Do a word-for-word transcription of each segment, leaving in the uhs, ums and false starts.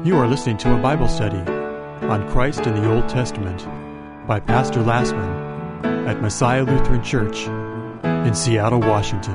You are listening to a Bible study on Christ in the Old Testament by Pastor Lassman at Messiah Lutheran Church in Seattle, Washington.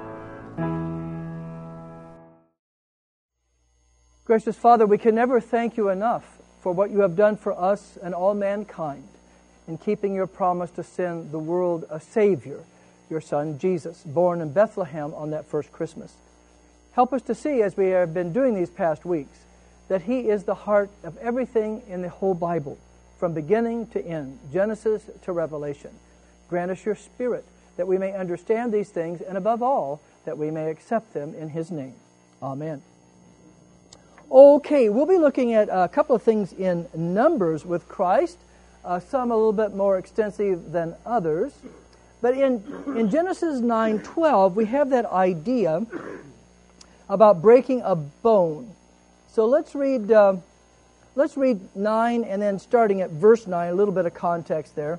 Gracious Father, we can never thank you enough for what you have done for us and all mankind in keeping your promise to send the world a Savior, your Son Jesus, born in Bethlehem on that first Christmas. Help us to see, as we have been doing these past weeks, that He is the heart of everything in the whole Bible, from beginning to end, Genesis to Revelation. Grant us your Spirit, that we may understand these things, and above all, that we may accept them in His name. Amen. Okay, we'll be looking at a couple of things in Numbers with Christ, uh, some a little bit more extensive than others. But in, in Genesis nine twelve, we have that idea about breaking a bone. So let's read uh, let's read nine, and then starting at verse nine, a little bit of context there.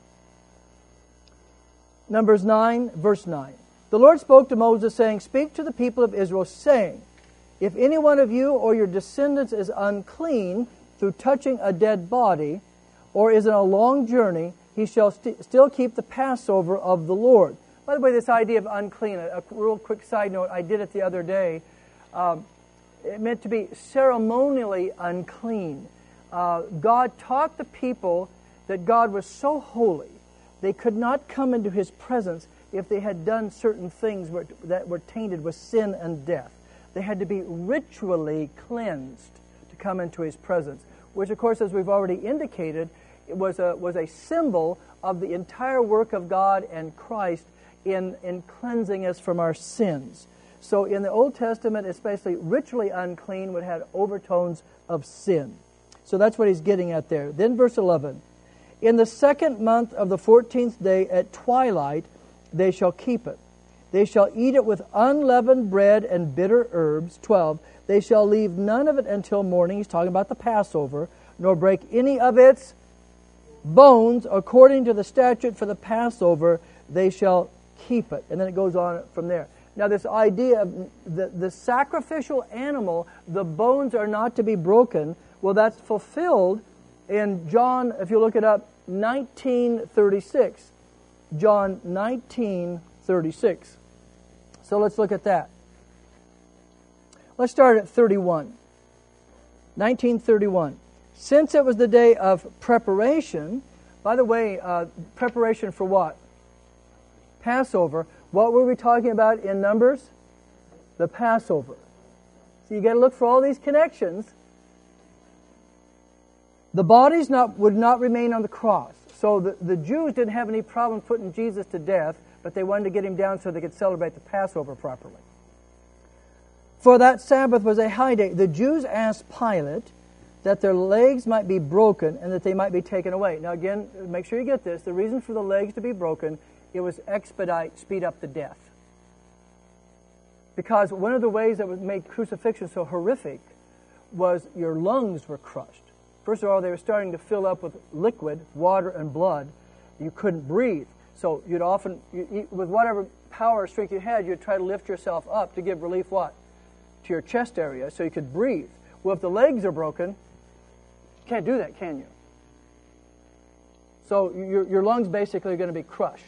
Numbers nine, verse nine. The Lord spoke to Moses, saying, "Speak to the people of Israel, saying, if any one of you or your descendants is unclean through touching a dead body, or is on a long journey, he shall st- still keep the Passover of the Lord." By the way, this idea of unclean, a, a real quick side note, I did it the other day. Um, it meant to be ceremonially unclean. Uh, God taught the people that God was so holy, they could not come into His presence if they had done certain things were, that were tainted with sin and death. They had to be ritually cleansed to come into His presence, which, of course, as we've already indicated, it was a was a symbol of the entire work of God and Christ in, in cleansing us from our sins. So in the Old Testament, especially ritually unclean would have overtones of sin. So that's what he's getting at there. Then verse eleven, in the second month of the fourteenth day at twilight, they shall keep it. They shall eat it with unleavened bread and bitter herbs. twelve, they shall leave none of it until morning. He's talking about the Passover. Nor break any of its bones. According to the statute for the Passover, they shall keep it. And then it goes on from there. Now this idea of the, the sacrificial animal, the bones are not to be broken. Well, that's fulfilled in John, if you look it up, nineteen thirty-six. John nineteen thirty-six. So let's look at that. Let's start at thirty-one. nineteen thirty-one. Since it was the day of preparation, by the way, uh, preparation for what? Passover. What were we talking about in Numbers? The Passover. So you got to look for all these connections. The bodies not, would not remain on the cross. So the, the Jews didn't have any problem putting Jesus to death, but they wanted to get Him down so they could celebrate the Passover properly. For that Sabbath was a high day. The Jews asked Pilate that their legs might be broken and that they might be taken away. Now again, make sure you get this. The reason for the legs to be broken, it was expedite, speed up the death. Because one of the ways that would make crucifixion so horrific was your lungs were crushed. First of all, they were starting to fill up with liquid, water and blood. You couldn't breathe. So you'd often, you, with whatever power or strength you had, you'd try to lift yourself up to give relief what? To your chest area so you could breathe. Well, if the legs are broken, you can't do that, can you? So your, your lungs basically are going to be crushed.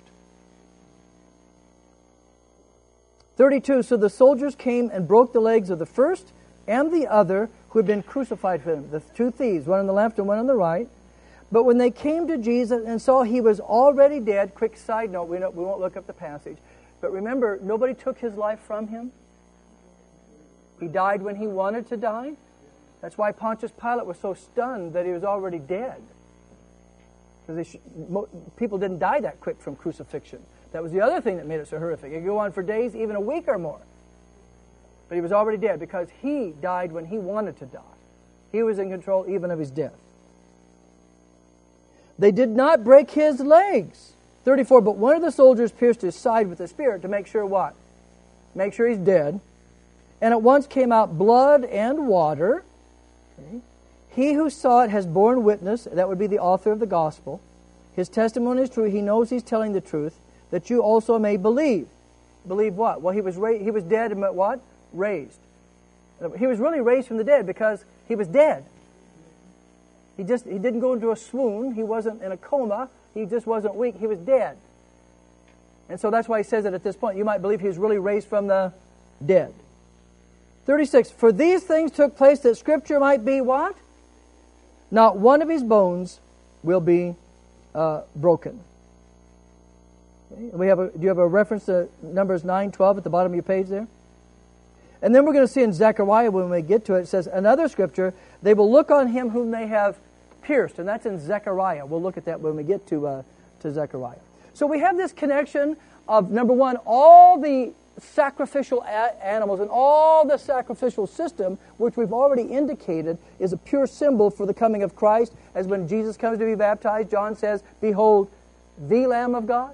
thirty-two, so the soldiers came and broke the legs of the first and the other who had been crucified for them, the two thieves, one on the left and one on the right. But when they came to Jesus and saw He was already dead, quick side note, we, know, we won't look up the passage, but remember, nobody took His life from Him. He died when He wanted to die. That's why Pontius Pilate was so stunned that He was already dead. Because people didn't die that quick from crucifixion. That was the other thing that made it so horrific. It could go on for days, even a week or more. But He was already dead because He died when He wanted to die. He was in control even of His death. They did not break His legs. thirty-four, but one of the soldiers pierced His side with a spear to make sure what? Make sure He's dead. And at once came out blood and water. Okay. He who saw it has borne witness. That would be the author of the gospel. His testimony is true. He knows he's telling the truth, that you also may believe. Believe what? Well, he was ra- he was dead and what? Raised. He was really raised from the dead because he was dead. He just he didn't go into a swoon. He wasn't in a coma. He just wasn't weak. He was dead. And so that's why he says it at this point. You might believe he was really raised from the dead. thirty-six, for these things took place that Scripture might be what? Not one of his bones will be uh, broken. Okay. We have a, do you have a reference to Numbers nine twelve at the bottom of your page there? And then we're going to see in Zechariah when we get to it, it says, another Scripture, they will look on him whom they have pierced. And that's in Zechariah. We'll look at that when we get to uh, to Zechariah. So we have this connection of, number one, all the sacrificial a- animals and all the sacrificial system, which we've already indicated is a pure symbol for the coming of Christ. As when Jesus comes to be baptized, John says, behold, the Lamb of God,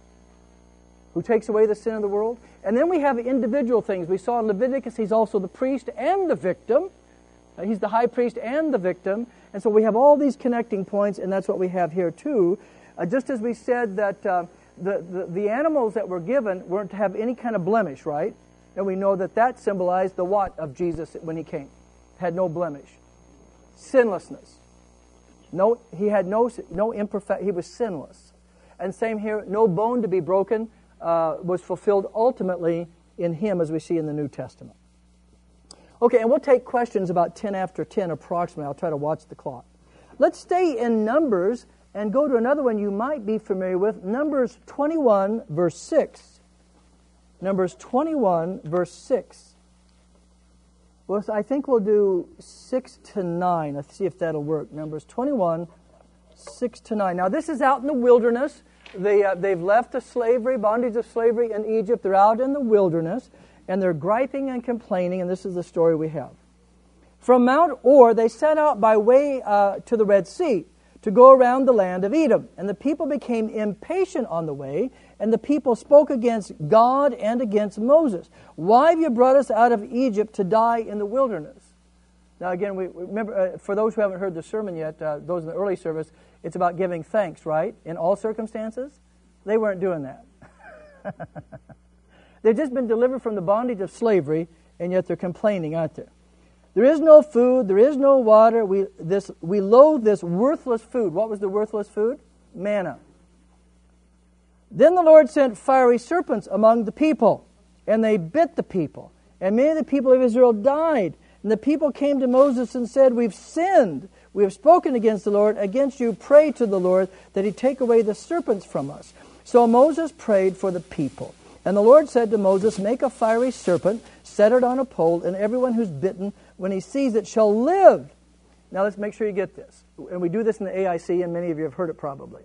who takes away the sin of the world. And then we have individual things. We saw in Leviticus, he's also the priest and the victim. Uh, he's the high priest and the victim. And so we have all these connecting points, and that's what we have here too. Uh, just as we said that uh, the, the, the animals that were given weren't to have any kind of blemish, right? And we know that that symbolized the what of Jesus when he came? Had no blemish. Sinlessness. No, he had no, no imperfect, he was sinless. And same here, no bone to be broken. Uh, was fulfilled ultimately in him, as we see in the New Testament. Okay, and we'll take questions about ten after ten approximately. I'll try to watch the clock. Let's stay in Numbers and go to another one you might be familiar with, Numbers twenty-one, verse six. Numbers twenty-one, verse six. Well, I think we'll do six to nine. Let's see if that'll work. Numbers twenty-one, six to nine. Now, this is out in the wilderness. They, uh, they've left the slavery, bondage of slavery in Egypt. They're out in the wilderness, and they're griping and complaining, and this is the story we have. From Mount Or, they set out by way uh, to the Red Sea to go around the land of Edom. And the people became impatient on the way, and the people spoke against God and against Moses. Why have you brought us out of Egypt to die in the wilderness? Now again, we remember, uh, for those who haven't heard the sermon yet, uh, those in the early service, it's about giving thanks, right? In all circumstances. They weren't doing that. They've just been delivered from the bondage of slavery, and yet they're complaining, aren't they? There is no food, there is no water. We, this, we loathe this worthless food. What was the worthless food? Manna. Then the Lord sent fiery serpents among the people, and they bit the people. And many of the people of Israel died. And the people came to Moses and said, we've sinned. We have spoken against the Lord. Against you pray to the Lord that he take away the serpents from us. So Moses prayed for the people. And the Lord said to Moses, make a fiery serpent, set it on a pole, and everyone who's bitten, when he sees it, shall live. Now let's make sure you get this. And we do this in the A I C, and many of you have heard it probably.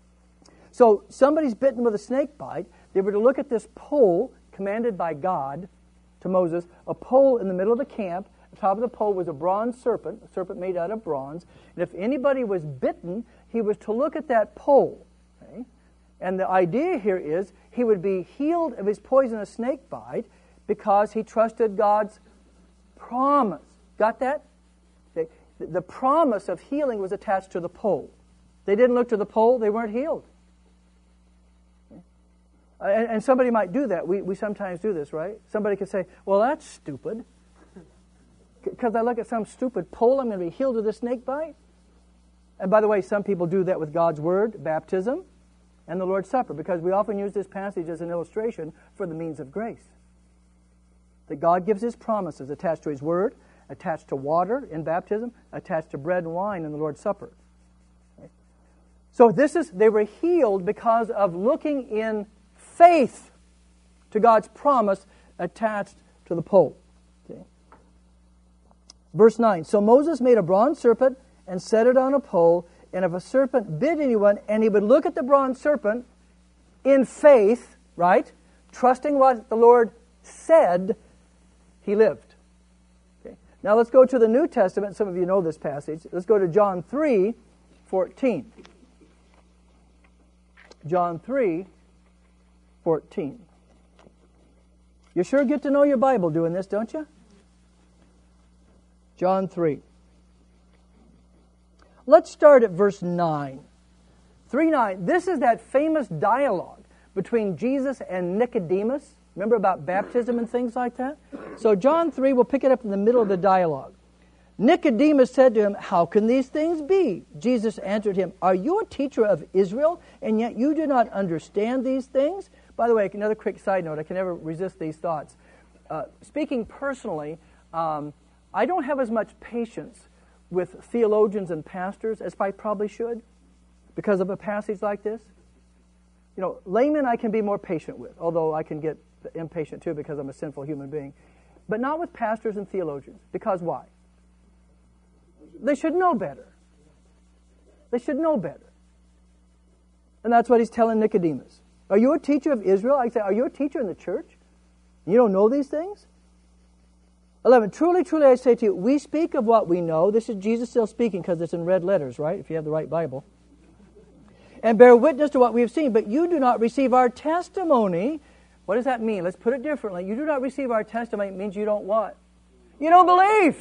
So somebody's bitten with a snake bite. They were to look at this pole commanded by God to Moses, a pole in the middle of the camp. The top of the pole was a bronze serpent, a serpent made out of bronze. And if anybody was bitten, he was to look at that pole. Okay? And the idea here is he would be healed of his poisonous snake bite because he trusted God's promise. Got that? Okay? The promise of healing was attached to the pole. They didn't look to the pole, they weren't healed. Okay? And, and somebody might do that. We, we sometimes do this, right? Somebody could say, well, that's stupid. Because I look at some stupid pole, I'm going to be healed of this snake bite? And by the way, some people do that with God's Word, baptism, and the Lord's Supper, because we often use this passage as an illustration for the means of grace. That God gives His promises attached to His Word, attached to water in baptism, attached to bread and wine in the Lord's Supper. Okay? So this is, they were healed because of looking in faith to God's promise attached to the pole. Okay? Verse nine, so Moses made a bronze serpent and set it on a pole, and if a serpent bit anyone, and he would look at the bronze serpent in faith, right, trusting what the Lord said, he lived. Okay. Now let's go to the New Testament. Some of you know this passage. Let's go to John three fourteen. John three fourteen. You sure get to know your Bible doing this, don't you? John three. Let's start at verse nine. three nine. This is that famous dialogue between Jesus and Nicodemus. Remember about baptism and things like that? So John three, we'll pick it up in the middle of the dialogue. Nicodemus said to him, how can these things be? Jesus answered him, are you a teacher of Israel, and yet you do not understand these things? By the way, another quick side note, I can never resist these thoughts. Uh, speaking personally, um, I don't have as much patience with theologians and pastors as I probably should because of a passage like this. You know, laymen I can be more patient with, although I can get impatient too because I'm a sinful human being. But not with pastors and theologians. Because why? They should know better. They should know better. And that's what he's telling Nicodemus. Are you a teacher of Israel? I say, are you a teacher in the church? You don't know these things? eleven, truly, truly I say to you, we speak of what we know. This is Jesus still speaking because it's in red letters, right? If you have the right Bible. And bear witness to what we have seen, but you do not receive our testimony. What does that mean? Let's put it differently. You do not receive our testimony. It means you don't what? You don't believe.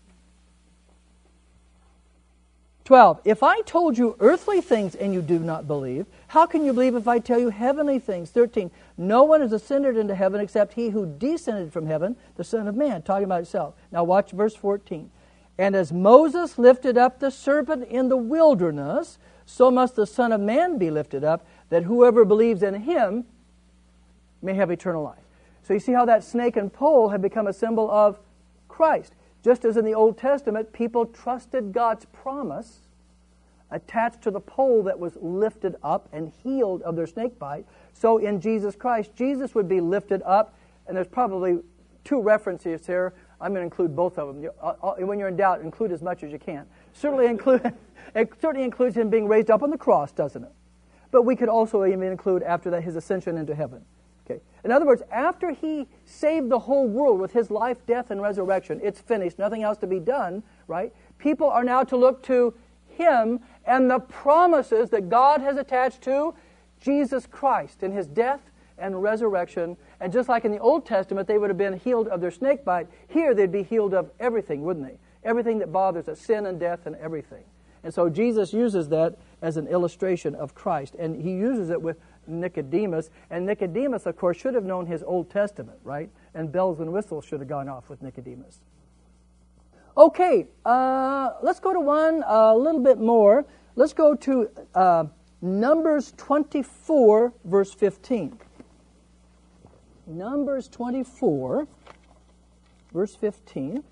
twelve, if I told you earthly things and you do not believe, how can you believe if I tell you heavenly things? thirteen, no one has ascended into heaven except he who descended from heaven, the Son of Man, talking about himself. Now watch verse fourteen. And as Moses lifted up the serpent in the wilderness, so must the Son of Man be lifted up, that whoever believes in him may have eternal life. So you see how that snake and pole have become a symbol of Christ. Just as in the Old Testament, people trusted God's promise attached to the pole that was lifted up and healed of their snake bite. So in Jesus Christ, Jesus would be lifted up, and there's probably two references here. I'm going to include both of them. When you're in doubt, include as much as you can. Certainly include, it certainly includes him being raised up on the cross, doesn't it? But we could also even include after that his ascension into heaven. Okay. In other words, after he saved the whole world with his life, death, and resurrection, it's finished, nothing else to be done, right? People are now to look to him and the promises that God has attached to Jesus Christ in his death and resurrection. And just like in the Old Testament, they would have been healed of their snake bite, here they'd be healed of everything, wouldn't they? Everything that bothers us, sin and death and everything. And so Jesus uses that as an illustration of Christ. And he uses it with Nicodemus. And Nicodemus, of course, should have known his Old Testament, right? And bells and whistles should have gone off with Nicodemus. Okay, uh, let's go to one a uh, little bit more. Let's go to uh, Numbers twenty-four, verse fifteen. Numbers twenty-four, verse fifteen.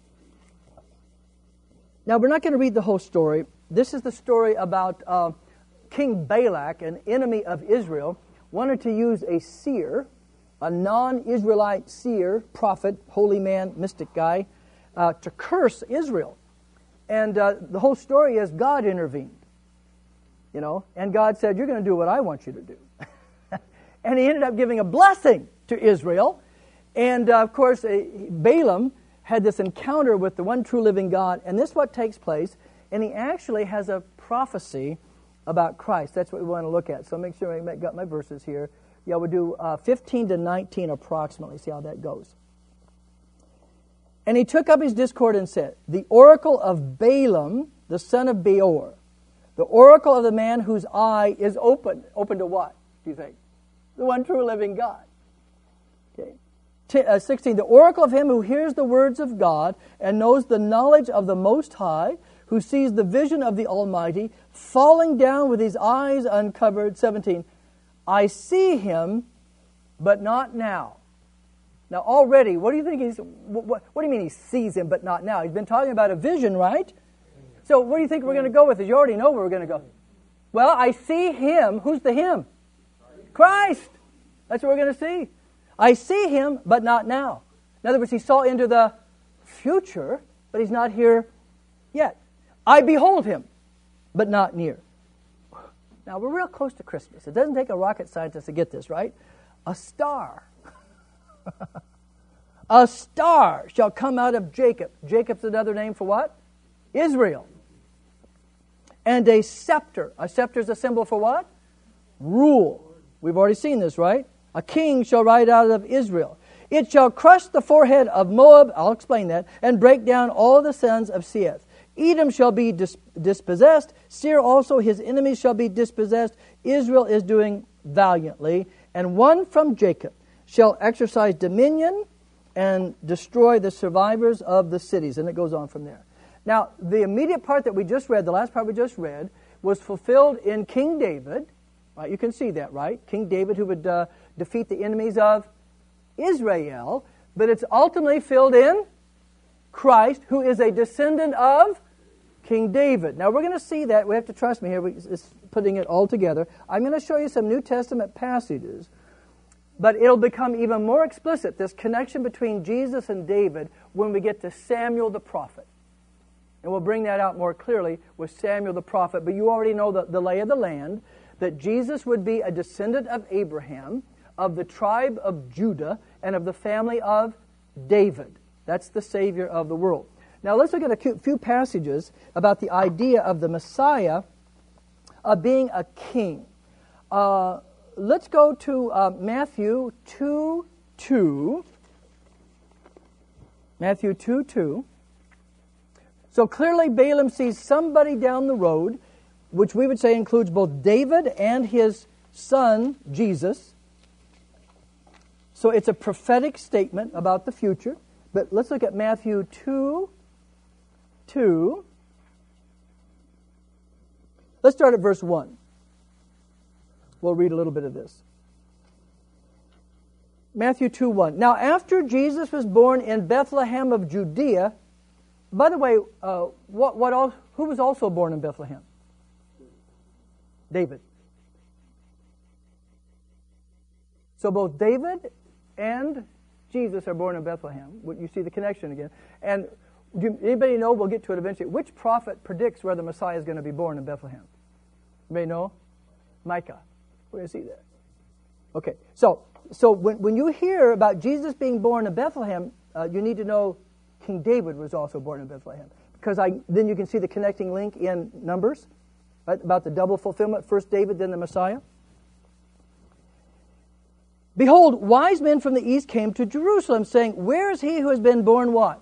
Now, we're not going to read the whole story. This is the story about uh, King Balak, an enemy of Israel, wanted to use a seer, a non-Israelite seer, prophet, holy man, mystic guy, uh, to curse Israel. And uh, the whole story is God intervened, you know, and God said, you're going to do what I want you to do. And he ended up giving a blessing to Israel. And, uh, of course, uh, Balaam had this encounter with the one true living God, and this is what takes place, and he actually has a prophecy about Christ. That's what we want to look at. So make sure I got my verses here. Yeah, we'll do uh, fifteen to nineteen approximately, see how that goes. And he took up his discord and said, the oracle of Balaam, the son of Beor, the oracle of the man whose eye is open. Open to what, do you think? The one true living God. Okay. sixteen, the oracle of him who hears the words of God and knows the knowledge of the Most High, who sees the vision of the Almighty, falling down with his eyes uncovered. seventeen, I see him, but not now. Now already, what do you think he's, what, what do you mean he sees him, but not now? He's been talking about a vision, right? So what do you think we're going to go with? You already know where we're going to go. Well, I see him. Who's the him? Christ. That's what we're going to see. I see him, but not now. In other words, he saw into the future, but he's not here yet. I behold him, but not near. Now, we're real close to Christmas. It doesn't take a rocket scientist to get this, right? A star. A star shall come out of Jacob. Jacob's another name for what? Israel. And a scepter. A scepter is a symbol for what? Rule. We've already seen this, right? A king shall ride out of Israel. It shall crush the forehead of Moab, I'll explain that, and break down all the sons of Seeth. Edom shall be dis- dispossessed. Seir also, his enemies, shall be dispossessed. Israel is doing valiantly. And one from Jacob shall exercise dominion and destroy the survivors of the cities. And it goes on from there. Now, the immediate part that we just read, the last part we just read, was fulfilled in King David. Right? You can see that, right? King David, who would uh, defeat the enemies of Israel. But it's ultimately filled in Christ, who is a descendant of King David. Now, we're going to see that. We have to trust me here. It's putting it all together. I'm going to show you some New Testament passages. But it'll become even more explicit, this connection between Jesus and David, when we get to Samuel the prophet. And we'll bring that out more clearly with Samuel the prophet. But you already know the, the lay of the land, that Jesus would be a descendant of Abraham, of the tribe of Judah, and of the family of David. That's the Savior of the world. Now let's look at a few passages about the idea of the Messiah of being a king. Uh, let's go to uh, Matthew two two. Matthew two two. So clearly Balaam sees somebody down the road, which we would say includes both David and his son, Jesus. So it's a prophetic statement about the future. But let's look at Matthew two two. Let's start at verse one. We'll read a little bit of this. Matthew two one. Now after Jesus was born in Bethlehem of Judea, by the way, uh, what, what all, who was also born in Bethlehem? David. So both David and Jesus are born in Bethlehem. You see the connection again. And do anybody know, we'll get to it eventually, which prophet predicts where the Messiah is going to be born in Bethlehem? Anybody know? Micah. We're going to see that. Okay, so so when, when you hear about Jesus being born in Bethlehem, uh, you need to know King David was also born in Bethlehem. Because I, then you can see the connecting link in Numbers, right, about the double fulfillment, first David, then the Messiah. Behold, wise men from the east came to Jerusalem, saying, where is he who has been born what?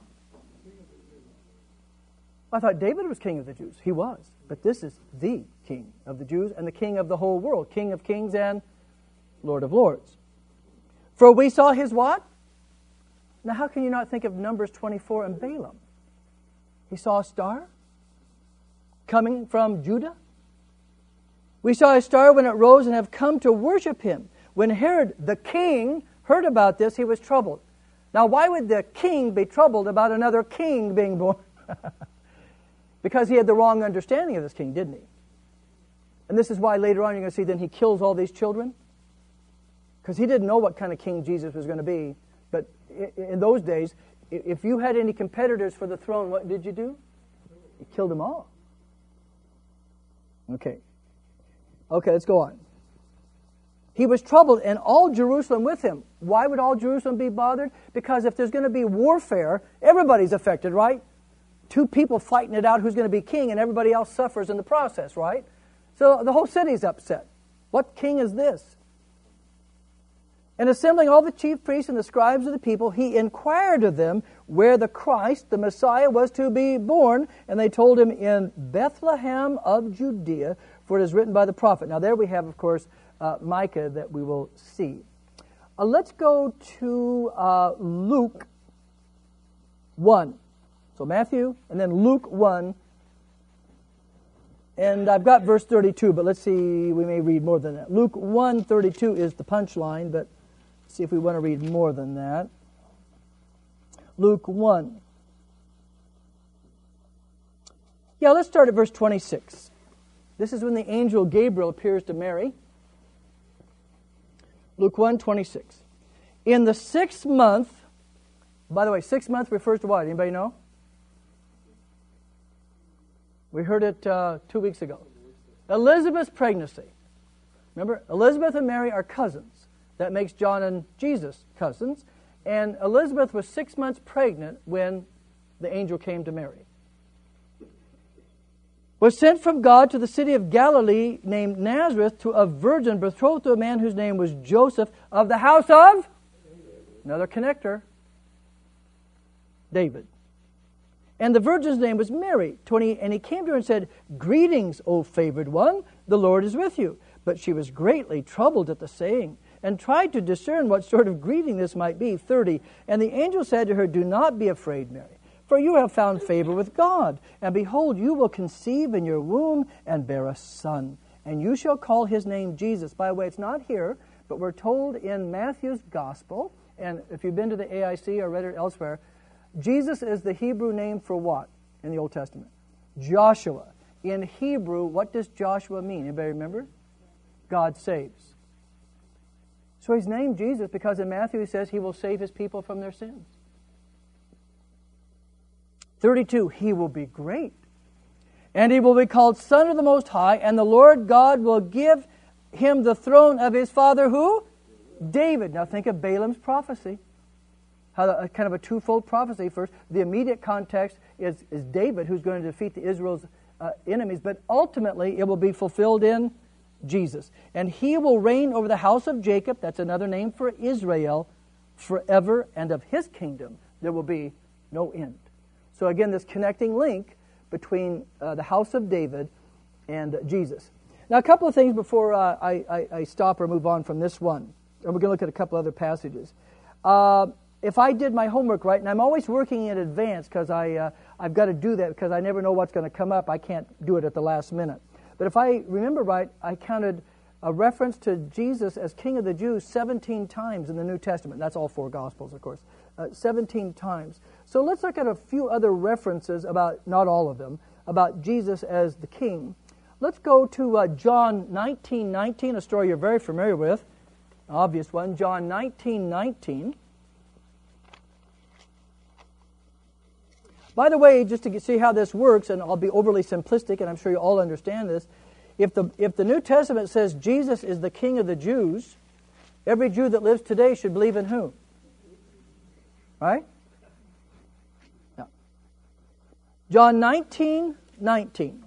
I thought David was king of the Jews. He was. But this is the king of the Jews and the king of the whole world, King of kings and Lord of lords. For we saw his what? Now how can you not think of Numbers twenty-four and Balaam? He saw a star coming from Judah. We saw a star when it rose and have come to worship him. When Herod the king heard about this, he was troubled. Now why would the king be troubled about another king being born? Because he had the wrong understanding of this king, didn't he? And this is why later on you're going to see then he kills all these children. Because he didn't know what kind of king Jesus was going to be. But in those days, if you had any competitors for the throne, what did you do? You killed them all. Okay. Okay, let's go on. He was troubled, and all Jerusalem with him. Why would all Jerusalem be bothered? Because if there's going to be warfare, everybody's affected, right? Two people fighting it out who's going to be king, and everybody else suffers in the process, right? So the whole city's upset. What king is this? And assembling all the chief priests and the scribes of the people, he inquired of them where the Christ, the Messiah, was to be born. And they told him, in Bethlehem of Judea, for it is written by the prophet. Now there we have, of course, uh, Micah that we will see. Uh, let's go to uh, Luke one. So Matthew, and then Luke one. And I've got verse thirty-two, but let's see, we may read more than that. Luke one thirty-two is the punchline, but let's see if we want to read more than that. Luke one. Yeah, let's start at verse twenty-six. This is when the angel Gabriel appears to Mary. Luke one twenty-six. In the sixth month, by the way, sixth month refers to what? Anybody know? We heard it uh, two weeks ago. Elizabeth's pregnancy. Remember, Elizabeth and Mary are cousins. That makes John and Jesus cousins. And Elizabeth was six months pregnant when the angel came to Mary. Was sent from God to the city of Galilee named Nazareth to a virgin betrothed to a man whose name was Joseph of the house of, another connector, David. And the virgin's name was Mary. twenty, and he came to her and said, Greetings, O favored one, the Lord is with you. But she was greatly troubled at the saying, and tried to discern what sort of greeting this might be. thirty. And the angel said to her, "Do not be afraid, Mary, for you have found favor with God. And behold, you will conceive in your womb and bear a son. And you shall call his name Jesus." By the way, it's not here, but we're told in Matthew's Gospel, and if you've been to the A I C or read it elsewhere, Jesus is the Hebrew name for what in the Old Testament? Joshua. In Hebrew, what does Joshua mean? Anybody remember? God saves. So he's named Jesus because in Matthew he says he will save his people from their sins. thirty-two, he will be great. And he will be called Son of the Most High, and the Lord God will give him the throne of his father, who? David. Now think of Balaam's prophecy. How the, kind of a twofold prophecy. First, the immediate context is, is David, who's going to defeat the Israel's uh, enemies, but ultimately it will be fulfilled in Jesus. And he will reign over the house of Jacob, that's another name for Israel, forever, and of his kingdom there will be no end. So again, this connecting link between uh, the house of David and uh, Jesus. Now, a couple of things before uh, I, I, I stop or move on from this one. And we're going to look at a couple other passages. Uh, if I did my homework right, and I'm always working in advance because I, uh, I've got to do that because I never know what's going to come up. I can't do it at the last minute. But if I remember right, I counted a reference to Jesus as King of the Jews seventeen times in the New Testament. That's all four Gospels, of course. Uh, seventeen times. So let's look at a few other references about, not all of them, about Jesus as the King. Let's go to uh, John nineteen nineteen, a story you're very familiar with, an obvious one. John nineteen nineteen. By the way, just to see how this works, and I'll be overly simplistic, and I'm sure you all understand this, if the, if the New Testament says Jesus is the King of the Jews, every Jew that lives today should believe in whom? Right? Yeah. John nineteen nineteen.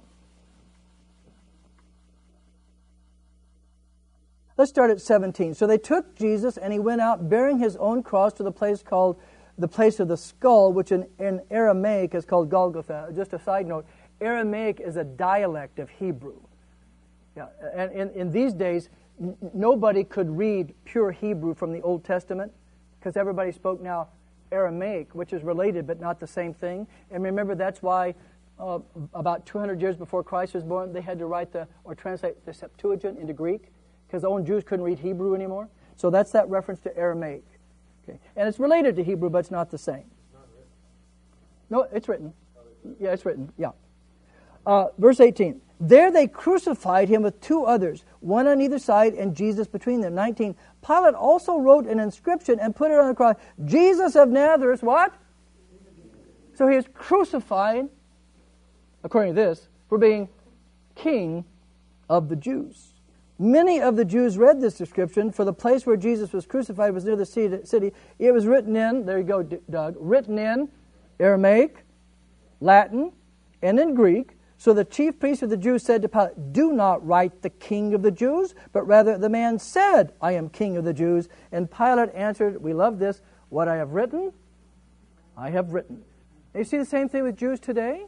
Let's start at seventeen. So they took Jesus, and he went out bearing his own cross to the place called the place of the skull, which in, in Aramaic is called Golgotha. Just a side note, Aramaic is a dialect of Hebrew. Yeah, and in, in these days, n- nobody could read pure Hebrew from the Old Testament because everybody spoke now Aramaic, which is related but not the same thing. And remember, that's why uh, about two hundred years before Christ was born, they had to write the or translate the Septuagint into Greek because the own Jews couldn't read Hebrew anymore. So that's that reference to Aramaic. Okay. And it's related to Hebrew, but it's not the same. No, it's written. Yeah, it's written. Yeah. Uh, verse eighteen. There they crucified him with two others, one on either side and Jesus between them. nineteen. Pilate also wrote an inscription and put it on the cross. Jesus of Nazareth, what? So he is crucified, according to this, for being King of the Jews. Many of the Jews read this description, for the place where Jesus was crucified was near the city. It was written in, there you go, Doug, written in Aramaic, Latin, and in Greek. So the chief priest of the Jews said to Pilate, "Do not write the King of the Jews, but rather the man said, 'I am King of the Jews.' And Pilate answered," we love this, "What I have written, I have written." And you see the same thing with Jews today?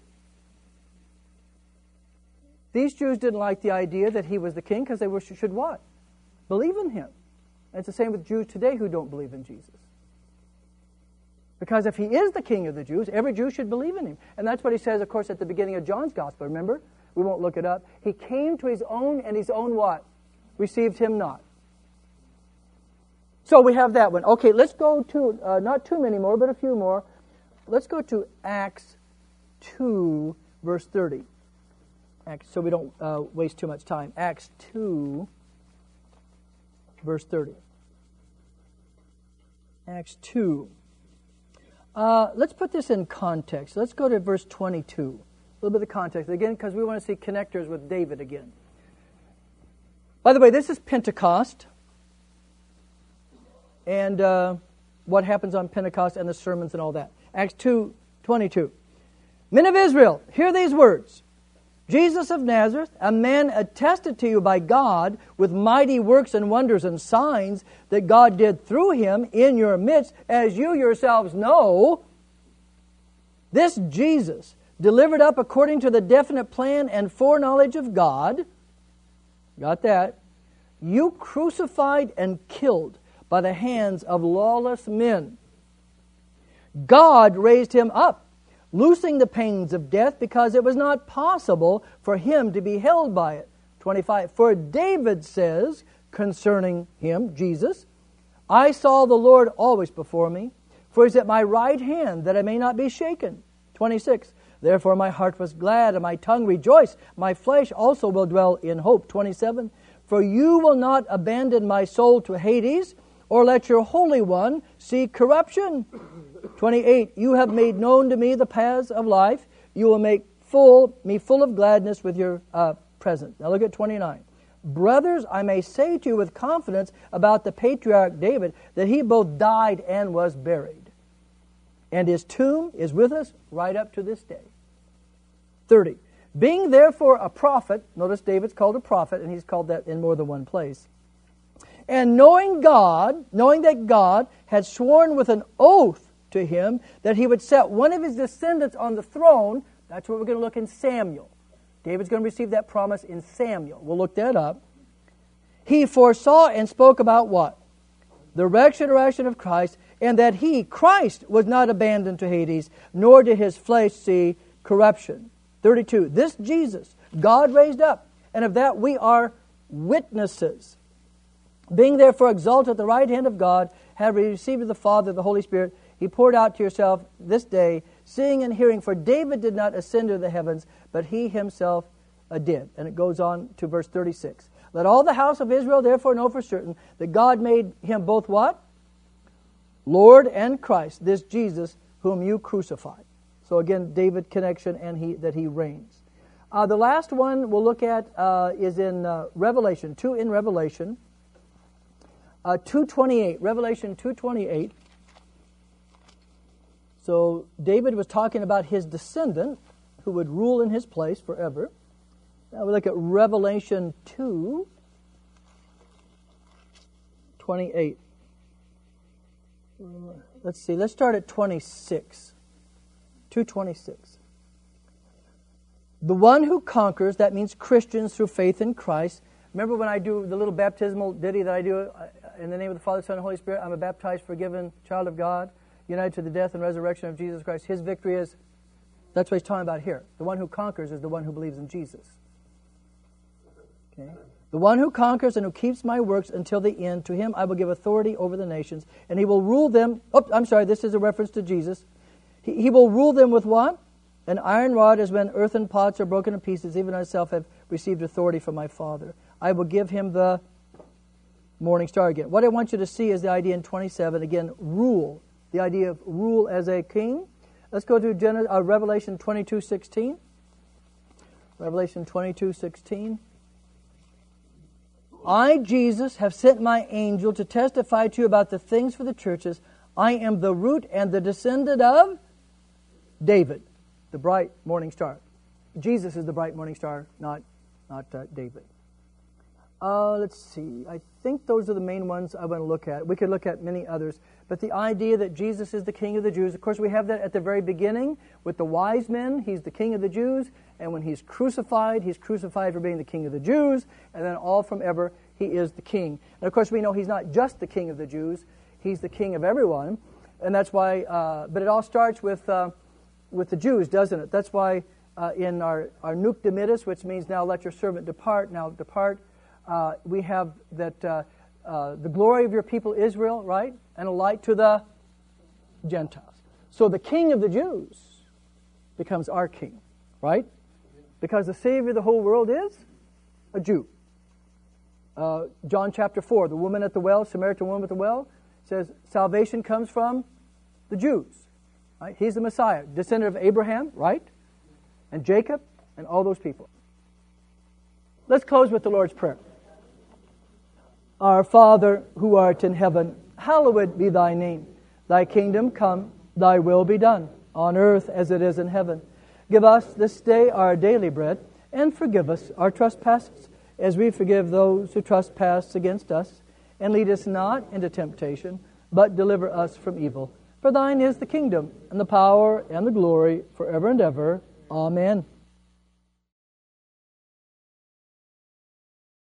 These Jews didn't like the idea that he was the king because they were, should what? Believe in him. And it's the same with Jews today who don't believe in Jesus. Because if he is the King of the Jews, every Jew should believe in him. And that's what he says, of course, at the beginning of John's Gospel. Remember? We won't look it up. He came to his own, and his own what? Received him not. So we have that one. Okay, let's go to, uh, not too many more, but a few more. Let's go to Acts two, verse thirty. Acts, so we don't uh, waste too much time. Acts two, verse thirty. Acts two. Uh, let's put this in context. Let's go to verse twenty-two. A little bit of context. Again, because we want to see connectors with David again. By the way, this is Pentecost. And uh, what happens on Pentecost and the sermons and all that. Acts two, twenty-two. Men of Israel, hear these words. Jesus of Nazareth, a man attested to you by God with mighty works and wonders and signs that God did through him in your midst, as you yourselves know. This Jesus, delivered up according to the definite plan and foreknowledge of God, got that, you crucified and killed by the hands of lawless men. God raised him up, loosing the pains of death, because it was not possible for him to be held by it. twenty-five. For David says concerning him, Jesus, I saw the Lord always before me, for he is at my right hand, that I may not be shaken. twenty-six. Therefore my heart was glad, and my tongue rejoiced. My flesh also will dwell in hope. twenty-seven. For you will not abandon my soul to Hades, or let your Holy One see corruption. twenty-eight. You have made known to me the paths of life. You will make full me full of gladness with your uh, presence. Now look at twenty-nine. Brothers, I may say to you with confidence about the patriarch David, that he both died and was buried. And his tomb is with us right up to this day. thirty. Being therefore a prophet, notice David's called a prophet, and he's called that in more than one place. And knowing God, knowing that God had sworn with an oath to him that he would set one of his descendants on the throne, that's what we're going to look in Samuel. David's going to receive that promise in Samuel. We'll look that up. He foresaw and spoke about what? The resurrection of Christ, and that he, Christ, was not abandoned to Hades, nor did his flesh see corruption. thirty-two. This Jesus, God raised up, and of that we are witnesses. Being therefore exalted at the right hand of God, have received of the Father the Holy Spirit, he poured out to yourself this day, seeing and hearing. For David did not ascend to the heavens, but he himself uh, did. And it goes on to verse thirty-six. Let all the house of Israel therefore know for certain that God made him both what? Lord and Christ, this Jesus whom you crucified. So again, David connection, and he that he reigns. Uh, the last one we'll look at uh, is in uh, Revelation, two in Revelation. Uh, two twenty-eight, Revelation two twenty-eight. So David was talking about his descendant who would rule in his place forever. Now we look at Revelation two twenty-eight. Uh, let's see, let's start at twenty-six. two twenty-six. The one who conquers, that means Christians through faith in Christ. Remember when I do the little baptismal ditty that I do, in the name of the Father, Son, and Holy Spirit, I'm a baptized, forgiven child of God, united to the death and resurrection of Jesus Christ. His victory is, that's what he's talking about here. The one who conquers is the one who believes in Jesus. Okay? The one who conquers and who keeps my works until the end, to him I will give authority over the nations, and he will rule them. Oh, I'm sorry, this is a reference to Jesus. He, he will rule them with what? An iron rod, as when earthen pots are broken in pieces, even I myself have received authority from my Father. I will give him the morning star again. What I want you to see is the idea in twenty-seven, again, rule. The idea of rule as a king. Let's go to Genesis, uh, Revelation twenty-two sixteen. Revelation twenty-two sixteen. I, Jesus, have sent my angel to testify to you about the things for the churches. I am the root and the descendant of David, the bright morning star. Jesus is the bright morning star, not, not uh, David. Uh, let's see. I think those are the main ones I want to look at. We could look at many others. But the idea that Jesus is the King of the Jews, of course, we have that at the very beginning with the wise men. He's the King of the Jews. And when he's crucified, he's crucified for being the King of the Jews. And then all from ever, he is the King. And of course, we know he's not just the King of the Jews. He's the King of everyone. And that's why, uh, but it all starts with uh, with the Jews, doesn't it? That's why uh, in our, our Nunc Dimittis, which means now let your servant depart, now depart, Uh, we have that uh, uh, the glory of your people Israel, right? And a light to the Gentiles. So the King of the Jews becomes our King, right? Because the Savior of the whole world is a Jew. Uh, John chapter four, the woman at the well, Samaritan woman at the well, says salvation comes from the Jews. Right? He's the Messiah, descendant of Abraham, right? And Jacob, and all those people. Let's close with the Lord's Prayer. Our Father, who art in heaven, hallowed be thy name. Thy kingdom come, thy will be done, on earth as it is in heaven. Give us this day our daily bread, and forgive us our trespasses, as we forgive those who trespass against us. And lead us not into temptation, but deliver us from evil. For thine is the kingdom, and the power, and the glory, forever and ever. Amen.